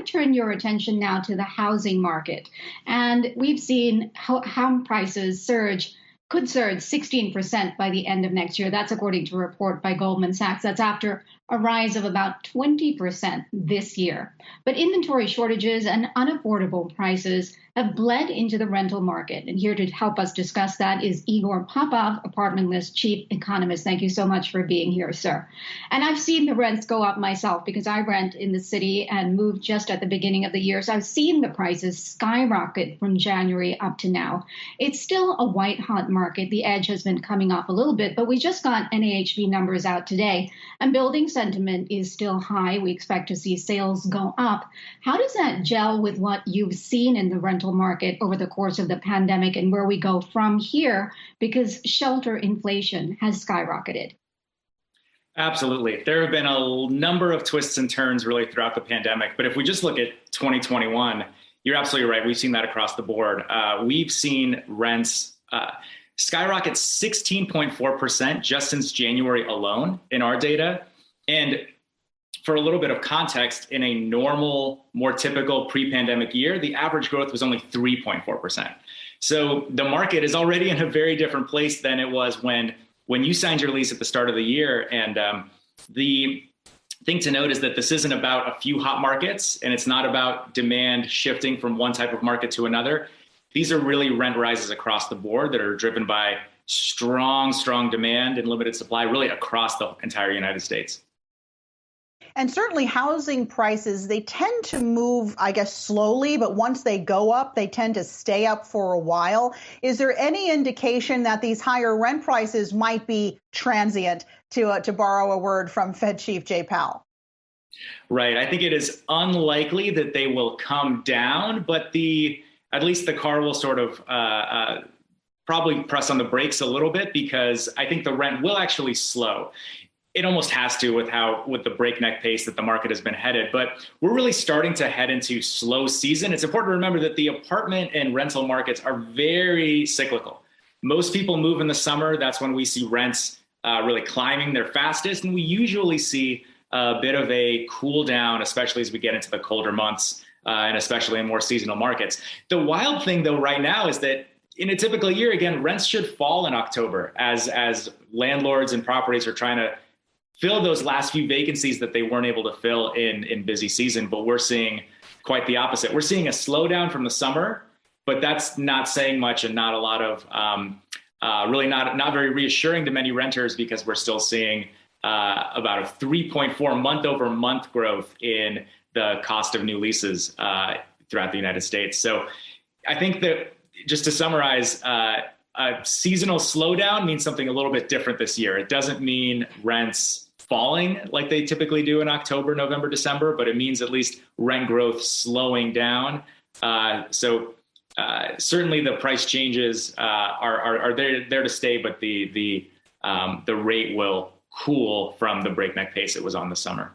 to turn your attention now to the housing market. And we've seen home prices could surge 16% by the end of next year. That's according to a report by Goldman Sachs. That's after a rise of about 20% this year. But inventory shortages and unaffordable prices have bled into the rental market. And here to help us discuss that is Igor Popov, Apartment List Chief Economist. Thank you so much for being here, sir. And I've seen the rents go up myself because I rent in the city and moved just at the beginning of the year. So I've seen the prices skyrocket from January up to now. It's still a white hot market. The edge has been coming off a little bit, but we just got NAHB numbers out today, and building sentiment is still high. We expect to see sales go up. How does that gel with what you've seen in the rental market over the course of the pandemic and where we go from here, because shelter inflation has skyrocketed? Absolutely. There have been a number of twists and turns really throughout the pandemic. But if we just look at 2021, you're absolutely right. We've seen that across the board. We've seen rents skyrocket 16.4% just since January alone in our data. And for a little bit of context, in a normal, more typical pre-pandemic year, the average growth was only 3.4%. So the market is already in a very different place than it was when you signed your lease at the start of the year. And the thing to note is that this isn't about a few hot markets, and it's not about demand shifting from one type of market to another. These are really rent rises across the board that are driven by strong demand and limited supply really across the entire United States. And certainly housing prices, they tend to move, I guess, slowly, but once they go up, they tend to stay up for a while. Is there any indication that these higher rent prices might be transient, to borrow a word from Fed Chief Jay Powell? Right. I think it is unlikely that they will come down, but at least the car will sort of probably press on the brakes a little bit, because I think the rent will actually slow. It almost has to with the breakneck pace that the market has been headed. But we're really starting to head into slow season. It's important to remember that the apartment and rental markets are very cyclical. Most people move in the summer. That's when we see rents really climbing their fastest. And we usually see a bit of a cool down, especially as we get into the colder months and especially in more seasonal markets. The wild thing, though, right now is that in a typical year, again, rents should fall in October as landlords and properties are trying to fill those last few vacancies that they weren't able to fill in busy season. But we're seeing quite the opposite. We're seeing a slowdown from the summer, but that's not saying much and not a lot of really not very reassuring to many renters, because we're still seeing about a 3.4 month over month growth in the cost of new leases throughout the United States. So I think that, just to summarize, a seasonal slowdown means something a little bit different this year. It doesn't mean rents falling like they typically do in October, November, December, but it means at least rent growth slowing down. So certainly the price changes are there to stay, but the rate will cool from the breakneck pace it was on this summer.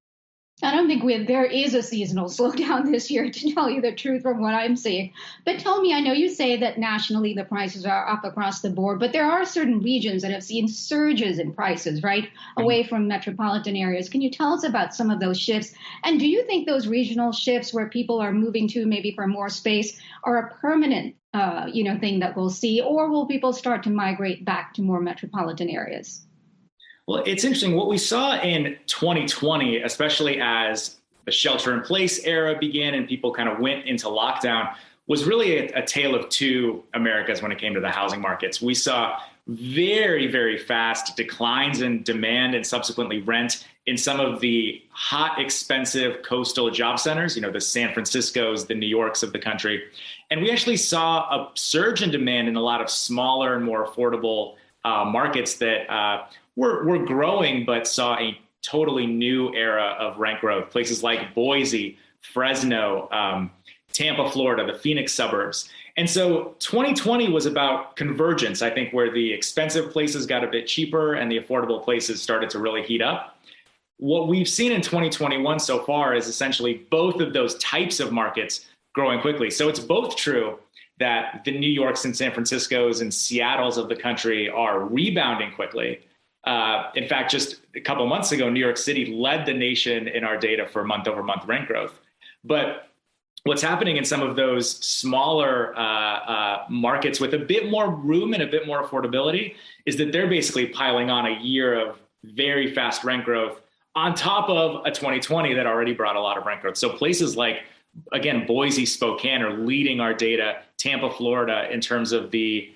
I don't think there is a seasonal slowdown this year, to tell you the truth, from what I'm seeing. But tell me, I know you say that nationally the prices are up across the board, but there are certain regions that have seen surges in prices, right, away from metropolitan areas. Can you tell us about some of those shifts? And do you think those regional shifts where people are moving to maybe for more space are a permanent thing that we'll see, or will people start to migrate back to more metropolitan areas? Well, it's interesting. What we saw in 2020, especially as the shelter in place era began and people kind of went into lockdown, was really a tale of two Americas when it came to the housing markets. We saw very, very fast declines in demand and subsequently rent in some of the hot, expensive coastal job centers, the San Franciscos, the New Yorks of the country. And we actually saw a surge in demand in a lot of smaller and more affordable markets that were growing, but saw a totally new era of rent growth. Places like Boise, Fresno, Tampa, Florida, the Phoenix suburbs. And so 2020 was about convergence, I think, where the expensive places got a bit cheaper and the affordable places started to really heat up. What we've seen in 2021 so far is essentially both of those types of markets growing quickly. So it's both true that the New Yorks and San Franciscos and Seattles of the country are rebounding quickly. In fact, just a couple months ago, New York City led the nation in our data for month over month rent growth. But what's happening in some of those smaller markets with a bit more room and a bit more affordability is that they're basically piling on a year of very fast rent growth on top of a 2020 that already brought a lot of rent growth. So places like, again, Boise, Spokane are leading our data, Tampa, Florida, in terms of the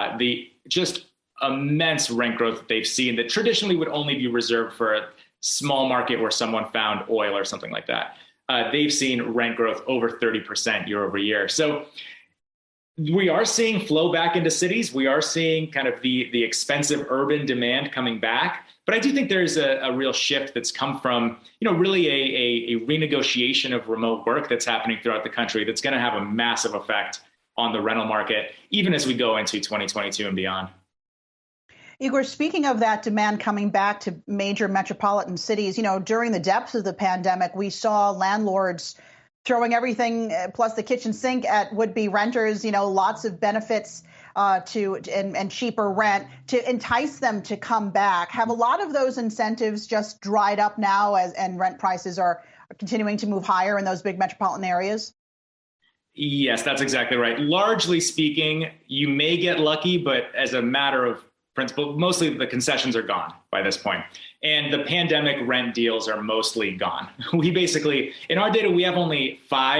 just immense rent growth that they've seen that traditionally would only be reserved for a small market where someone found oil or something like that. They've seen rent growth over 30% year over year. So we are seeing flow back into cities. We are seeing kind of the expensive urban demand coming back. But I do think there's a real shift that's come from, really a renegotiation of remote work that's happening throughout the country that's going to have a massive effect on the rental market, even as we go into 2022 and beyond. Igor, speaking of that demand coming back to major metropolitan cities, during the depths of the pandemic, we saw landlords throwing everything plus the kitchen sink at would-be renters, lots of benefits and cheaper rent to entice them to come back. Have a lot of those incentives just dried up now and rent prices are continuing to move higher in those big metropolitan areas? Yes, that's exactly right. Largely speaking, you may get lucky, but as a matter of principle, mostly the concessions are gone by this point. And the pandemic rent deals are mostly gone. We basically, in our data, we have only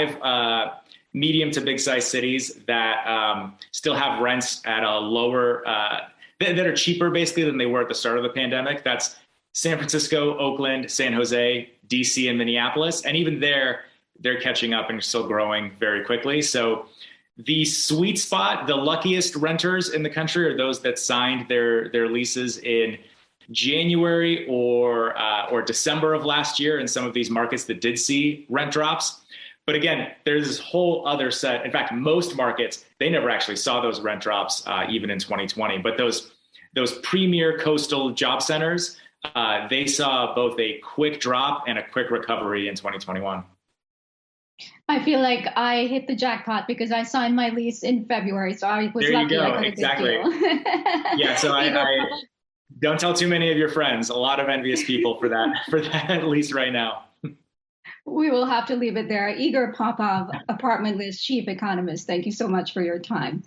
5 medium to big size cities that still have rents at a lower, that are cheaper basically than they were at the start of the pandemic. That's San Francisco, Oakland, San Jose, DC, and Minneapolis. And even there, they're catching up and still growing very quickly. So the sweet spot, the luckiest renters in the country are those that signed their leases in January or December of last year in some of these markets that did see rent drops. But again, there's this whole other set. In fact, most markets, they never actually saw those rent drops even in 2020. But those premier coastal job centers, they saw both a quick drop and a quick recovery in 2021. I feel like I hit the jackpot because I signed my lease in February, so I was lucky. I got exactly. a good deal. Yeah, so I don't tell too many of your friends. A lot of envious people for that lease right now. We will have to leave it there. Igor Popov, Apartment List Chief Economist, thank you so much for your time.